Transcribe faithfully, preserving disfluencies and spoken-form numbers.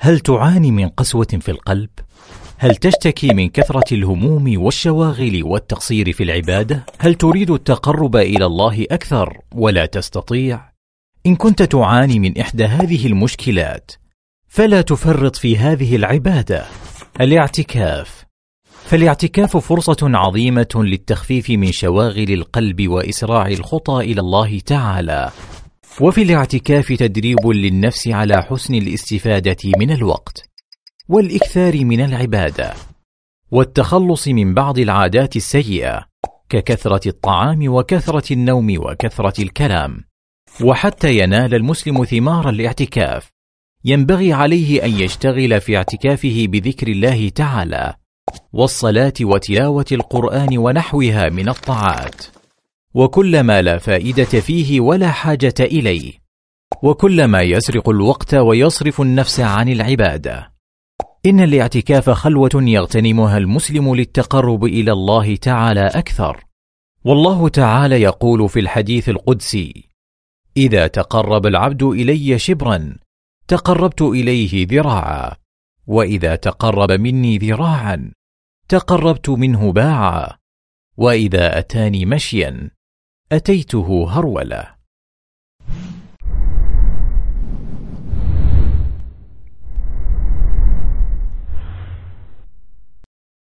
هل تعاني من قسوة في القلب؟ هل تشتكي من كثرة الهموم والشواغل والتقصير في العبادة؟ هل تريد التقرب إلى الله أكثر ولا تستطيع؟ إن كنت تعاني من إحدى هذه المشكلات فلا تفرط في هذه العبادة، الاعتكاف. فالاعتكاف فرصة عظيمة للتخفيف من شواغل القلب وإسراع الخطى إلى الله تعالى، وفي الاعتكاف تدريب للنفس على حسن الاستفادة من الوقت والإكثار من العبادة والتخلص من بعض العادات السيئة ككثرة الطعام وكثرة النوم وكثرة الكلام. وحتى ينال المسلم ثمار الاعتكاف ينبغي عليه أن يشتغل في اعتكافه بذكر الله تعالى والصلاة وتلاوة القرآن ونحوها من الطاعات، وكلما لا فائدة فيه ولا حاجة إليه، وكلما يسرق الوقت ويصرف النفس عن العبادة. إن الاعتكاف خلوة يغتنمها المسلم للتقرب إلى الله تعالى أكثر، والله تعالى يقول في الحديث القدسي: إذا تقرب العبد إلي شبرا تقربت إليه ذراعا، وإذا تقرب مني ذراعا تقربت منه باعا، وإذا أتاني مشيا أتيته هرولا.